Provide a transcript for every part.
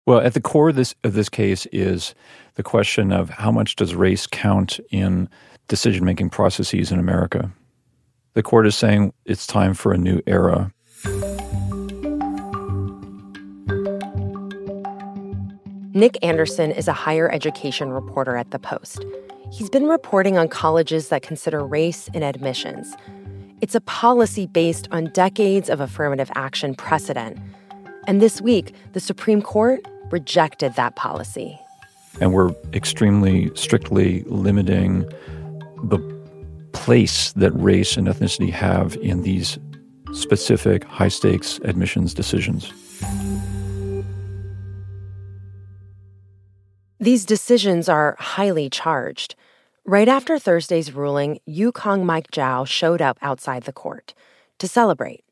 Well, at the core of this case is the question of how much does race count in decision-making processes in America. The court is saying it's time for a new era. Nick Anderson is a higher education reporter at The Post. He's been reporting on colleges that consider race in admissions. It's a policy based on decades of affirmative action precedent. And this week, the Supreme Court rejected that policy. And we're extremely strictly limiting the place that race and ethnicity have in these specific high-stakes admissions decisions. These decisions are highly charged. Right after Thursday's ruling, UConn Mike Zhao showed up outside the court to celebrate.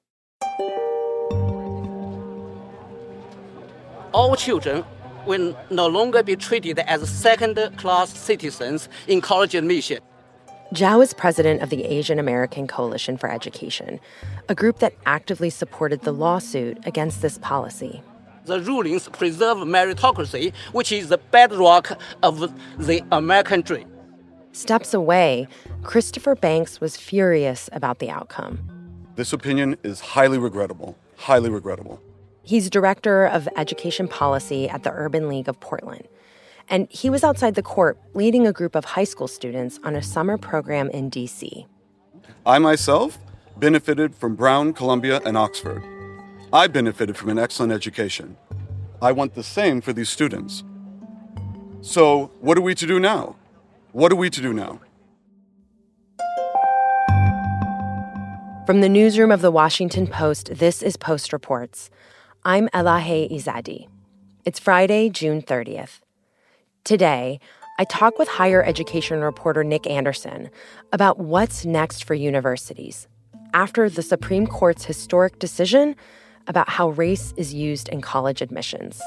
All children will no longer be treated as second-class citizens in college admission. Zhao is president of the Asian American Coalition for Education, a group that actively supported the lawsuit against this policy. The rulings preserve meritocracy, which is the bedrock of the American dream. Steps away, Christopher Banks was furious about the outcome. This opinion is highly regrettable, highly regrettable. He's director of education policy at the Urban League of Portland. And he was outside the court leading a group of high school students on a summer program in D.C. I myself benefited from Brown, Columbia, and Oxford. I benefited from an excellent education. I want the same for these students. So what are we to do now? What are we to do now? From the newsroom of the Washington Post, this is Post Reports. I'm Elahe Izadi. It's Friday, June 30th. Today, I talk with higher education reporter Nick Anderson about what's next for universities after the Supreme Court's historic decision about how race is used in college admissions.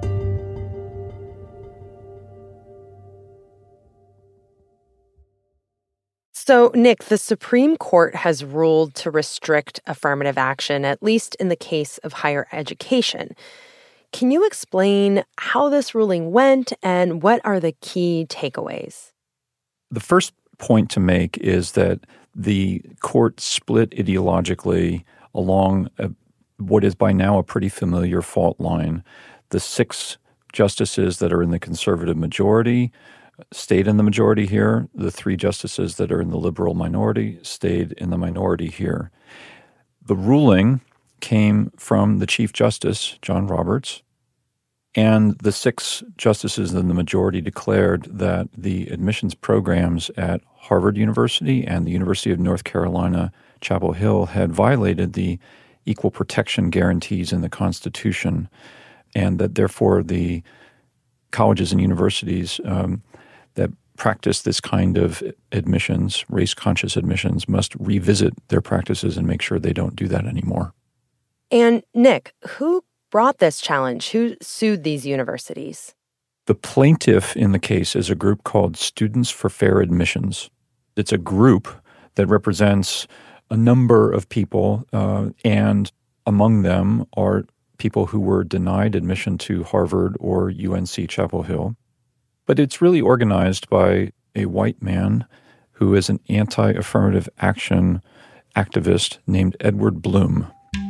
So, Nick, the Supreme Court has ruled to restrict affirmative action, at least in the case of higher education. Can you explain how this ruling went and what are the key takeaways? The first point to make is that the court split ideologically along what is by now a pretty familiar fault line. The 6 justices that are in the conservative majority stayed in the majority here. The 3 justices that are in the liberal minority stayed in the minority here. The ruling came from the Chief Justice, John Roberts, and the 6 justices in the majority declared that the admissions programs at Harvard University and the University of North Carolina, Chapel Hill, had violated the equal protection guarantees in the Constitution, and that therefore the colleges and universities that practice this kind of admissions, race-conscious admissions, must revisit their practices and make sure they don't do that anymore. And Nick, who brought this challenge? Who sued these universities? The plaintiff in the case is a group called Students for Fair Admissions. It's a group that represents a number of people, and among them are people who were denied admission to Harvard or UNC Chapel Hill. But it's really organized by a white man who is an anti-affirmative action activist named Edward Blum.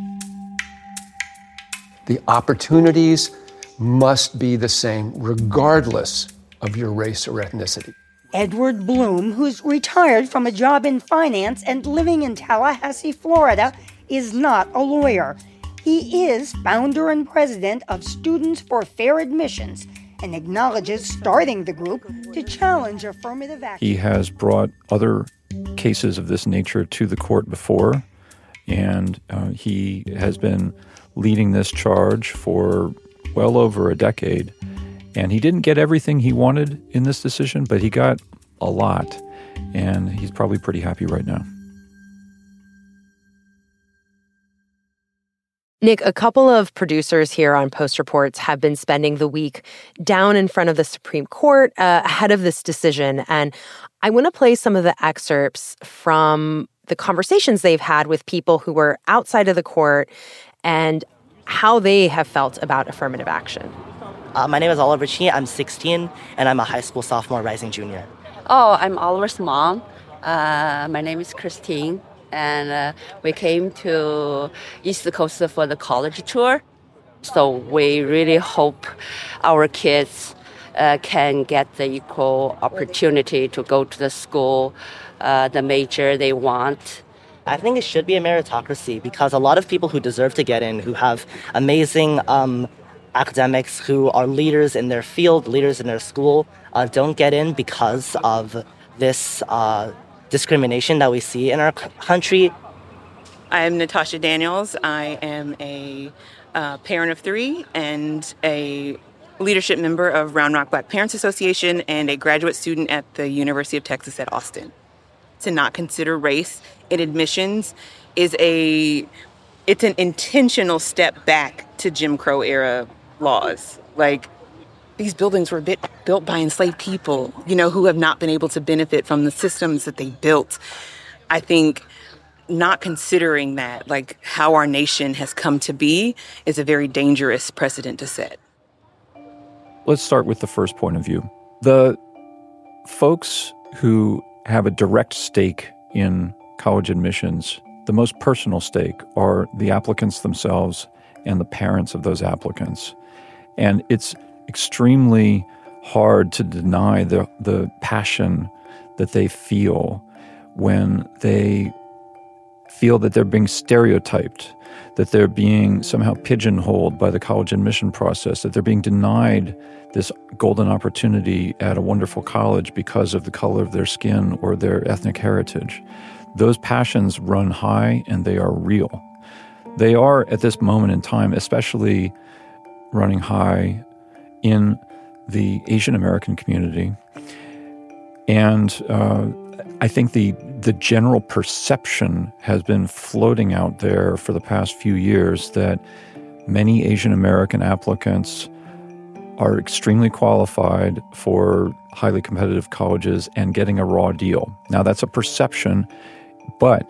The opportunities must be the same regardless of your race or ethnicity. Edward Blum, who's retired from a job in finance and living in Tallahassee, Florida, is not a lawyer. He is founder and president of Students for Fair Admissions and acknowledges starting the group to challenge affirmative action. He has brought other cases of this nature to the court before, and he has been leading this charge for well over a decade. And he didn't get everything he wanted in this decision, but he got a lot, and he's probably pretty happy right now. Nick, a couple of producers here on Post Reports have been spending the week down in front of the Supreme Court ahead of this decision, and I want to play some of the excerpts from the conversations they've had with people who were outside of the court and how they have felt about affirmative action. My name is Oliver Chi. I'm 16, and I'm a high school sophomore rising junior. Oh, I'm Oliver's mom. My name is Christine, and we came to East Coast for the college tour. So we really hope our kids can get the equal opportunity to go to the school, the major they want. I think it should be a meritocracy because a lot of people who deserve to get in, who have amazing academics, who are leaders in their field, leaders in their school, don't get in because of this discrimination that we see in our country. I'm Natasha Daniels. I am a parent of 3 and a leadership member of Round Rock Black Parents Association and a graduate student at the University of Texas at Austin. To not consider race in admissions it's an intentional step back to Jim Crow era laws. Like, these buildings were built by enslaved people, who have not been able to benefit from the systems that they built. I think not considering that, like how our nation has come to be, is a very dangerous precedent to set. Let's start with the first point of view. The folks who have a direct stake in college admissions, the most personal stake, are the applicants themselves and the parents of those applicants. And it's extremely hard to deny the passion that they feel when they feel that they're being stereotyped, that they're being somehow pigeonholed by the college admission process, that they're being denied this golden opportunity at a wonderful college because of the color of their skin or their ethnic heritage. Those passions run high and they are real. They are, at this moment in time, especially running high in the Asian American community. And I think the general perception has been floating out there for the past few years that many Asian American applicants are extremely qualified for highly competitive colleges and getting a raw deal. Now, that's a perception, but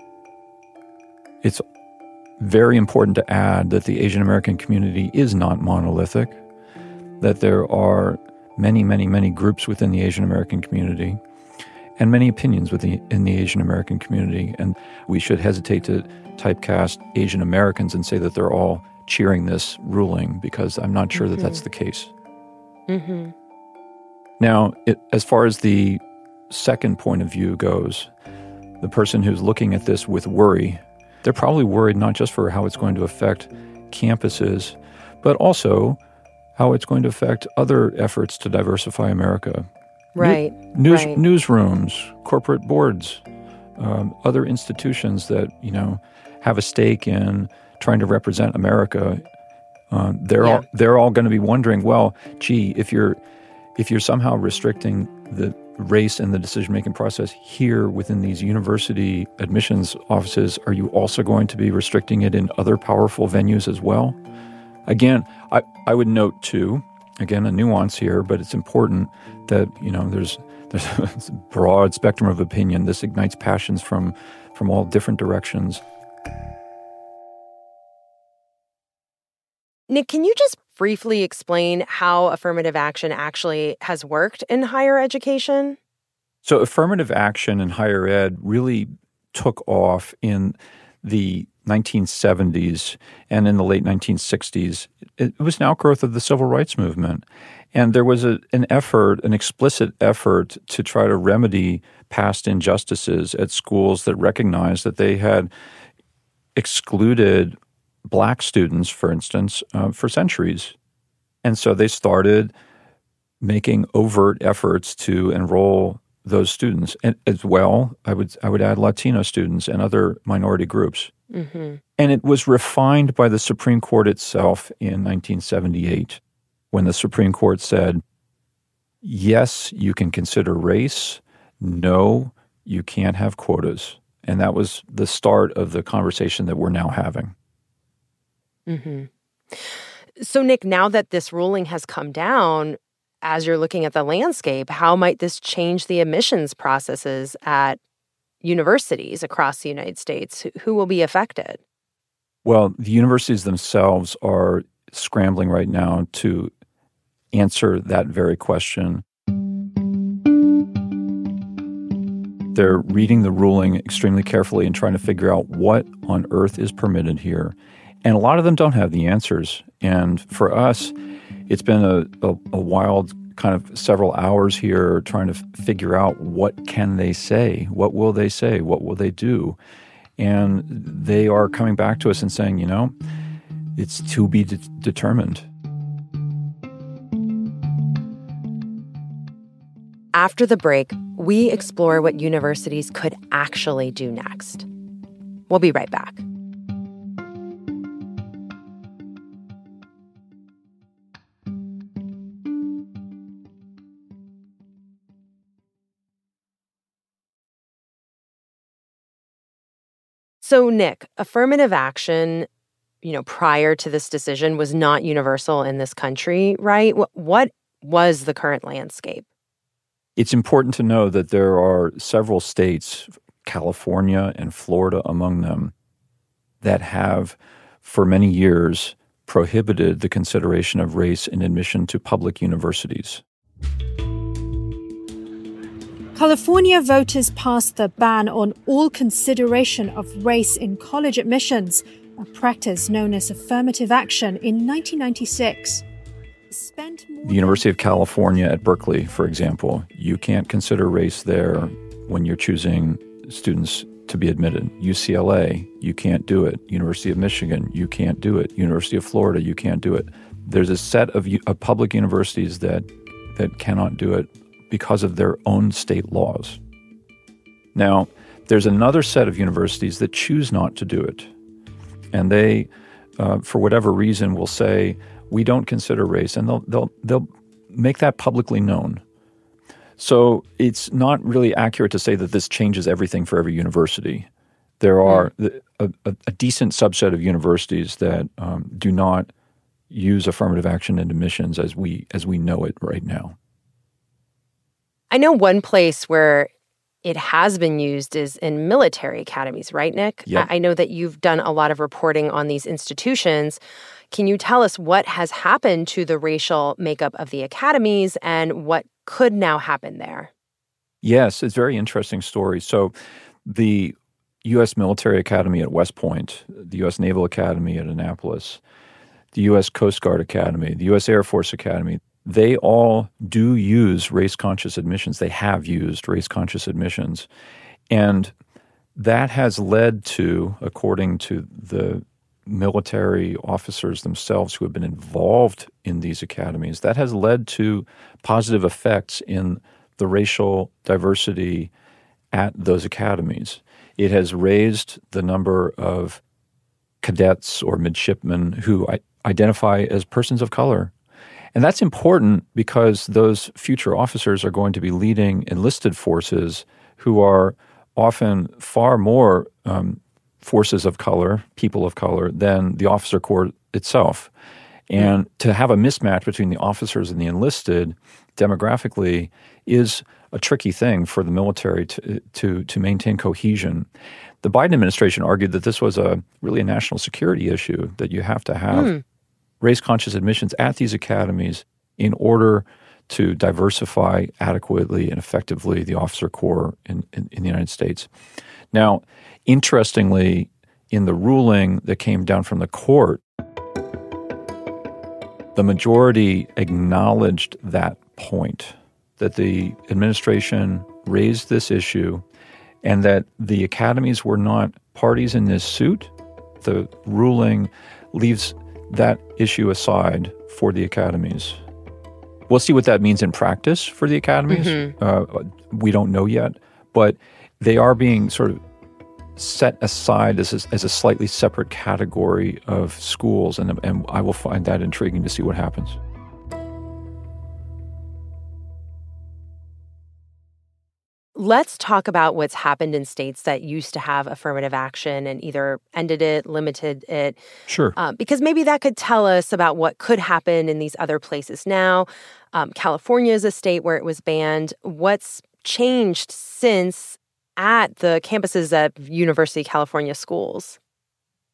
it's very important to add that the Asian American community is not monolithic, that there are many, many, many groups within the Asian American community and many opinions in the Asian American community. And we should hesitate to typecast Asian Americans and say that they're all cheering this ruling, because I'm not sure that that's the case. Mm-hmm. Now, as far as the second point of view goes, the person who's looking at this with worry, they're probably worried not just for how it's going to affect campuses, but also how it's going to affect other efforts to diversify America. Right. Newsrooms, corporate boards, other institutions that, have a stake in trying to represent America. They're all going to be wondering, well, gee, if you're somehow restricting the race in the decision-making process here within these university admissions offices, are you also going to be restricting it in other powerful venues as well? Again, I would note too, again, a nuance here, but it's important that, there's a broad spectrum of opinion. This ignites passions from all different directions. Nick, can you just briefly explain how affirmative action actually has worked in higher education? So affirmative action in higher ed really took off in the 1970s and in the late 1960s. It was an outgrowth of the civil rights movement. And there was an explicit effort to try to remedy past injustices at schools that recognized that they had excluded Black students, for instance, for centuries. And so they started making overt efforts to enroll those students. And as well, I would add Latino students and other minority groups. Mm-hmm. And it was refined by the Supreme Court itself in 1978, when the Supreme Court said, yes, you can consider race. No, you can't have quotas. And that was the start of the conversation that we're now having. Mm-hmm. So, Nick, now that this ruling has come down, as you're looking at the landscape, how might this change the admissions processes at universities across the United States? Who will be affected? Well, the universities themselves are scrambling right now to answer that very question. They're reading the ruling extremely carefully and trying to figure out what on earth is permitted here. And a lot of them don't have the answers. And for us, it's been a wild kind of several hours here trying to figure out what can they say, what will they say, what will they do. And they are coming back to us and saying, it's to be determined. After the break, we explore what universities could actually do next. We'll be right back. So, Nick, affirmative action, prior to this decision was not universal in this country, right? What was the current landscape? It's important to know that there are several states, California and Florida among them, that have, for many years, prohibited the consideration of race in admission to public universities. California voters passed the ban on all consideration of race in college admissions, a practice known as affirmative action, in 1996. The University of California at Berkeley, for example, you can't consider race there when you're choosing students to be admitted. UCLA, you can't do it. University of Michigan, you can't do it. University of Florida, you can't do it. There's a set of public universities that cannot do it because of their own state laws. Now, there's another set of universities that choose not to do it. And they, for whatever reason, will say, we don't consider race, and they'll make that publicly known. So it's not really accurate to say that this changes everything for every university. There are a decent subset of universities that do not use affirmative action in admissions as we know it right now. I know one place where it has been used is in military academies, right, Nick? Yep. I know that you've done a lot of reporting on these institutions. Can you tell us what has happened to the racial makeup of the academies and what could now happen there? Yes, it's a very interesting story. So the U.S. Military Academy at West Point, the U.S. Naval Academy at Annapolis, the U.S. Coast Guard Academy, the U.S. Air Force Academy, they all do use race-conscious admissions. They have used race-conscious admissions. And that has led to, according to the military officers themselves who have been involved in these academies, that has led to positive effects in the racial diversity at those academies. It has raised the number of cadets or midshipmen who identify as persons of color. And that's important because those future officers are going to be leading enlisted forces who are often far more forces of color, people of color, than the officer corps itself. And to have a mismatch between the officers and the enlisted demographically is a tricky thing for the military to maintain cohesion. The Biden administration argued that this was really a national security issue, that you have to have race-conscious admissions at these academies in order to diversify adequately and effectively the officer corps in the United States. Now, interestingly, in the ruling that came down from the court, the majority acknowledged that point, that the administration raised this issue and that the academies were not parties in this suit. The ruling leaves that issue aside for the academies. We'll see what that means in practice for the academies. We don't know yet, but they are being sort of set aside as a slightly separate category of schools, and I will find that intriguing to see what happens. Let's talk about what's happened in states that used to have affirmative action and either ended it, limited it. Sure. Because maybe that could tell us about what could happen in these other places now. California is a state where it was banned. What's changed since at the campuses of University of California schools?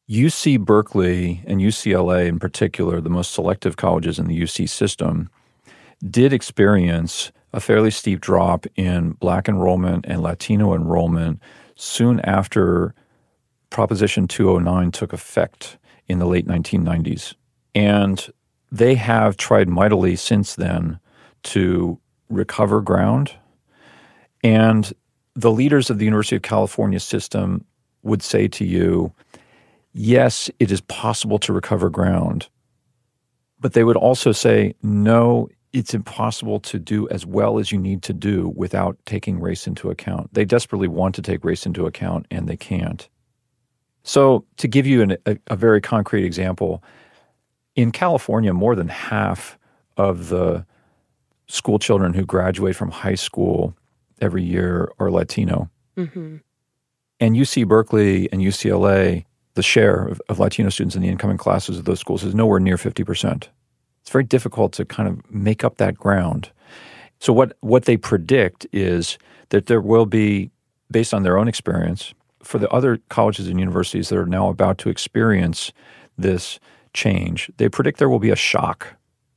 UC Berkeley and UCLA in particular, the most selective colleges in the UC system, did experience a fairly steep drop in Black enrollment and Latino enrollment soon after Proposition 209 took effect in the late 1990s. And they have tried mightily since then to recover ground. And the leaders of the University of California system would say to you, yes, it is possible to recover ground. But they would also say, no, it's impossible to do as well as you need to do without taking race into account. They desperately want to take race into account, and they can't. So to give you a very concrete example, in California, more than half of the school children who graduate from high school every year are Latino. Mm-hmm. And UC Berkeley and UCLA, the share of Latino students in the incoming classes of those schools is nowhere near 50%. It's very difficult to kind of make up that ground. So what they predict is that there will be, based on their own experience, for the other colleges and universities that are now about to experience this change, they predict there will be a shock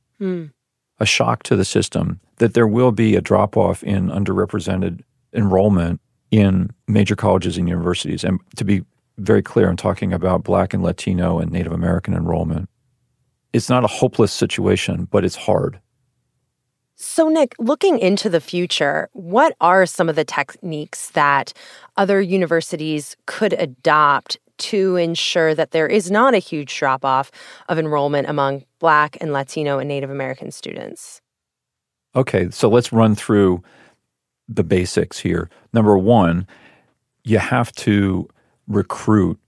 to the system, that there will be a drop-off in underrepresented enrollment in major colleges and universities. And to be very clear, I'm talking about Black and Latino and Native American enrollment. It's not a hopeless situation, but it's hard. So, Nick, looking into the future, what are some of the techniques that other universities could adopt to ensure that there is not a huge drop-off of enrollment among Black and Latino and Native American students? Okay, so let's run through the basics here. Number one, you have to recruit.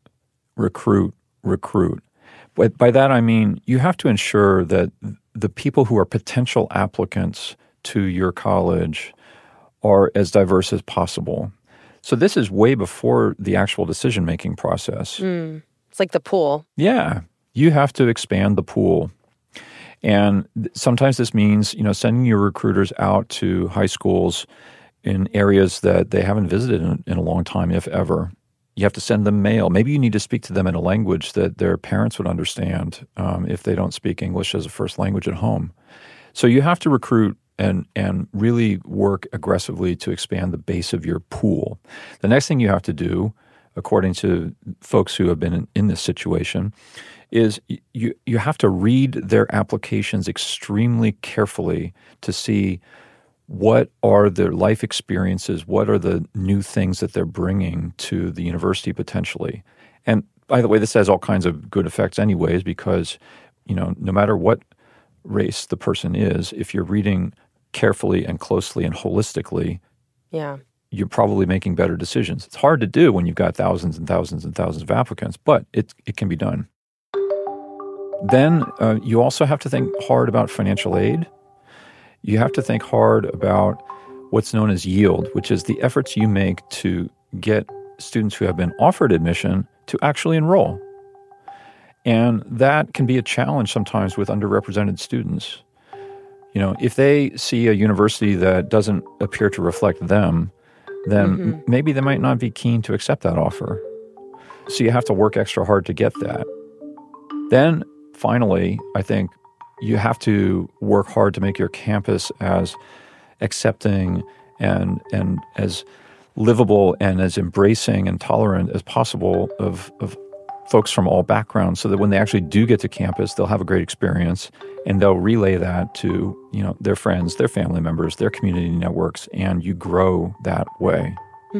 But by that I mean you have to ensure that the people who are potential applicants to your college are as diverse as possible. So this is way before the actual decision-making process. It's like the pool. Yeah. You have to expand the pool. And sometimes this means, sending your recruiters out to high schools in areas that they haven't visited in a long time, if ever. You have to send them mail. Maybe you need to speak to them in a language that their parents would understand if they don't speak English as a first language at home. So you have to recruit and really work aggressively to expand the base of your pool. The next thing you have to do, according to folks who have been in this situation, is you have to read their applications extremely carefully to see what are their life experiences, what are the new things that they're bringing to the university potentially. And by the way, this has all kinds of good effects anyways because, no matter what race the person is, if you're reading carefully and closely and holistically, you're probably making better decisions. It's hard to do when you've got thousands and thousands and thousands of applicants, but it can be done. Then you also have to think hard about financial aid. You have to think hard about what's known as yield, which is the efforts you make to get students who have been offered admission to actually enroll. And that can be a challenge sometimes with underrepresented students. If they see a university that doesn't appear to reflect them, then maybe they might not be keen to accept that offer. So you have to work extra hard to get that. Then, finally, I think you have to work hard to make your campus as accepting and as livable and as embracing and tolerant as possible of folks from all backgrounds so that when they actually do get to campus, they'll have a great experience and they'll relay that to, their friends, their family members, their community networks, and you grow that way.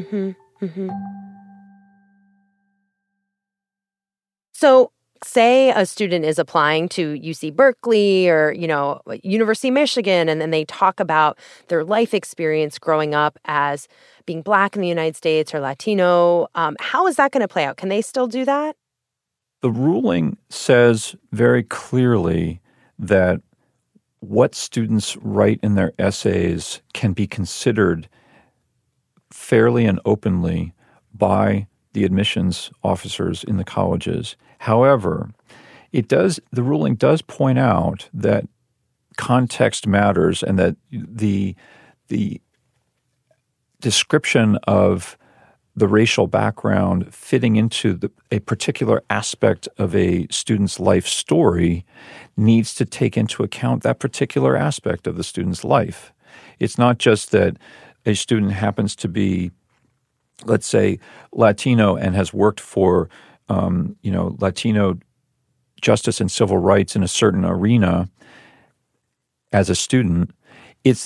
So say a student is applying to UC Berkeley or, University of Michigan, and then they talk about their life experience growing up as being Black in the United States or Latino. How is that going to play out? Can they still do that? The ruling says very clearly that what students write in their essays can be considered fairly and openly by the admissions officers in the colleges. However, the ruling does point out that context matters and that the description of the racial background fitting into a particular aspect of a student's life story needs to take into account that particular aspect of the student's life. It's not just that a student happens to be, let's say, Latino and has worked for, Latino justice and civil rights in a certain arena as a student. It's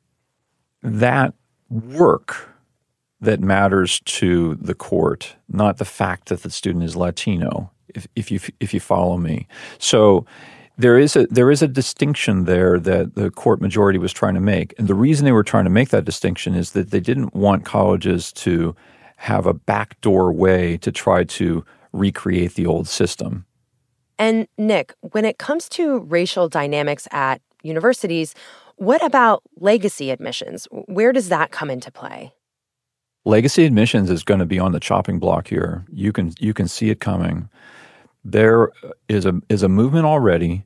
that work that matters to the court, not the fact that the student is Latino, if you follow me. So there is a distinction there that the court majority was trying to make. And the reason they were trying to make that distinction is that they didn't want colleges to have a backdoor way to try to recreate the old system. And Nick, when it comes to racial dynamics at universities, what about legacy admissions? Where does that come into play? Legacy admissions is going to be on the chopping block here. You can see it coming. There is a movement already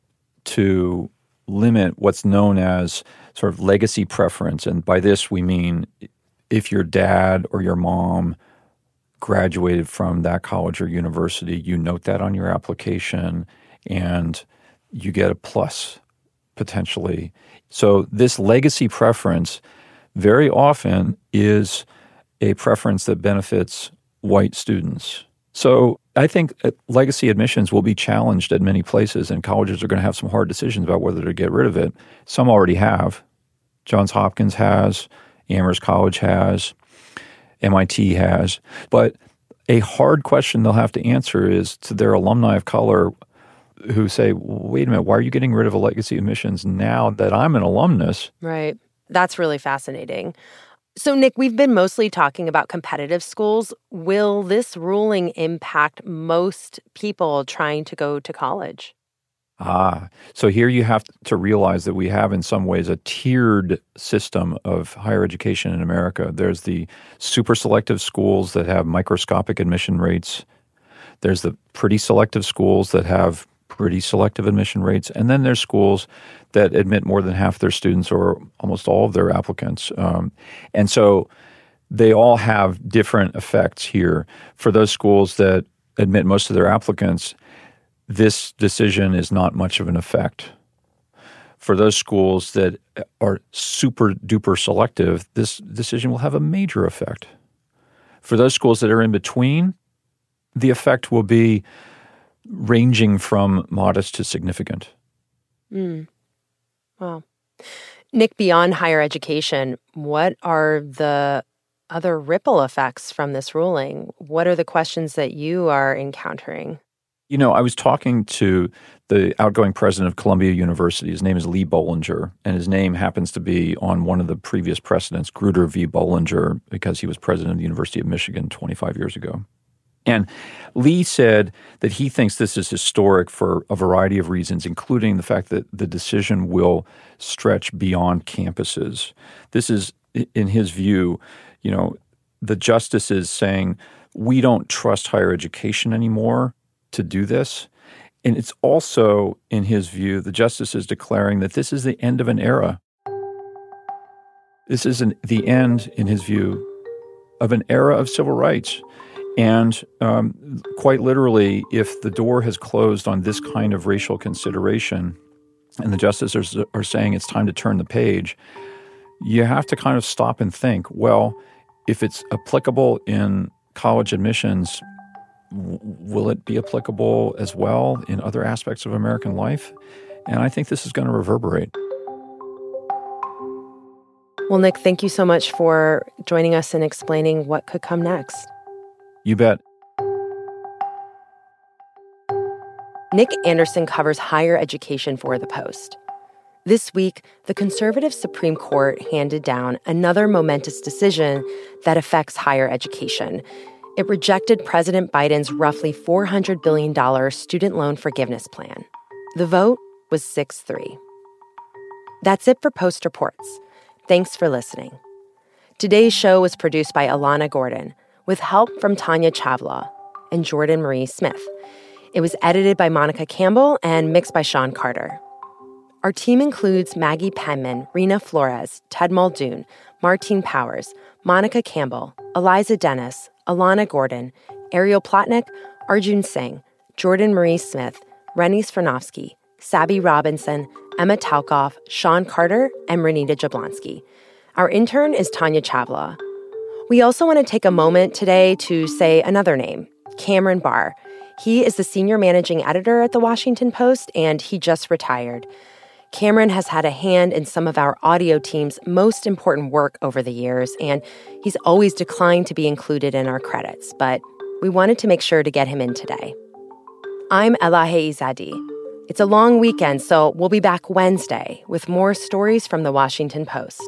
to limit what's known as sort of legacy preference. And by this we mean if your dad or your mom graduated from that college or university, you note that on your application and you get a plus potentially. So this legacy preference very often is a preference that benefits white students. So I think legacy admissions will be challenged at many places, and colleges are going to have some hard decisions about whether to get rid of it. Some already have. Johns Hopkins has, Amherst College has, MIT has. But a hard question they'll have to answer is to their alumni of color who say, wait a minute, why are you getting rid of a legacy admissions now that I'm an alumnus? Right. That's really fascinating. So, Nick, we've been mostly talking about competitive schools. Will this ruling impact most people trying to go to college? So here you have to realize that we have in some ways a tiered system of higher education in America. There's the super selective schools that have microscopic admission rates. There's the pretty selective schools that have pretty selective admission rates. And then there's schools that admit more than half their students or almost all of their applicants. And so they all have different effects here. For those schools that admit most of their applicants, this decision is not much of an effect. For those schools that are super duper selective, this decision will have a major effect. For those schools that are in between, the effect will be ranging from modest to significant. Wow. Nick, beyond higher education, what are the other ripple effects from this ruling? What are the questions that you are encountering? You know, I was talking to the outgoing president of Columbia University. His name is Lee Bollinger, and his name happens to be on one of the previous precedents, Grutter v. Bollinger, because he was president of the University of Michigan 25 years ago. And Lee said that he thinks this is historic for a variety of reasons, including the fact that the decision will stretch beyond campuses. This is, in his view, you know, the justices saying, we don't trust higher education anymore to do this. And it's also, in his view, the justices declaring that this is the end of an era. This is the end, in his view, of an era of civil rights. And quite literally, if the door has closed on this kind of racial consideration and the justices are saying it's time to turn the page, you have to kind of stop and think, well, if it's applicable in college admissions, will it be applicable as well in other aspects of American life? And I think this is going to reverberate. Well, Nick, thank you so much for joining us and explaining what could come next. You bet. Nick Anderson covers higher education for The Post. This week, the conservative Supreme Court handed down another momentous decision that affects higher education. It rejected President Biden's roughly $400 billion student loan forgiveness plan. The vote was 6-3. That's it for Post Reports. Thanks for listening. Today's show was produced by Alana Gordon, with help from Tanya Chavla and Jordan Marie Smith. It was edited by Monica Campbell and mixed by Sean Carter. Our team includes Maggie Penman, Rena Flores, Ted Muldoon, Martine Powers, Monica Campbell, Eliza Dennis, Alana Gordon, Ariel Plotnick, Arjun Singh, Jordan Marie Smith, Rennie Svirnovsky, Sabby Robinson, Emma Talkoff, Sean Carter, and Renita Jablonski. Our intern is Tanya Chavla. We also want to take a moment today to say another name, Cameron Barr. He is the senior managing editor at The Washington Post, and he just retired. Cameron has had a hand in some of our audio team's most important work over the years, and he's always declined to be included in our credits, but we wanted to make sure to get him in today. I'm Elahe Izadi. It's a long weekend, so we'll be back Wednesday with more stories from The Washington Post.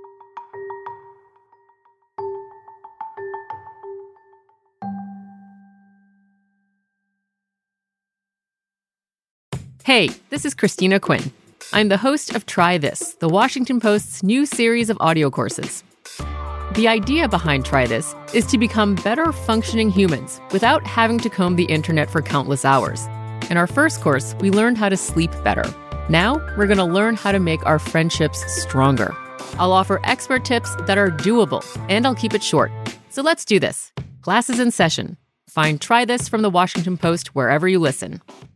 Hey, this is Christina Quinn. I'm the host of Try This, The Washington Post's new series of audio courses. The idea behind Try This is to become better functioning humans without having to comb the internet for countless hours. In our first course, we learned how to sleep better. Now, we're going to learn how to make our friendships stronger. I'll offer expert tips that are doable, and I'll keep it short. So let's do this. Class is in session. Find Try This from The Washington Post wherever you listen.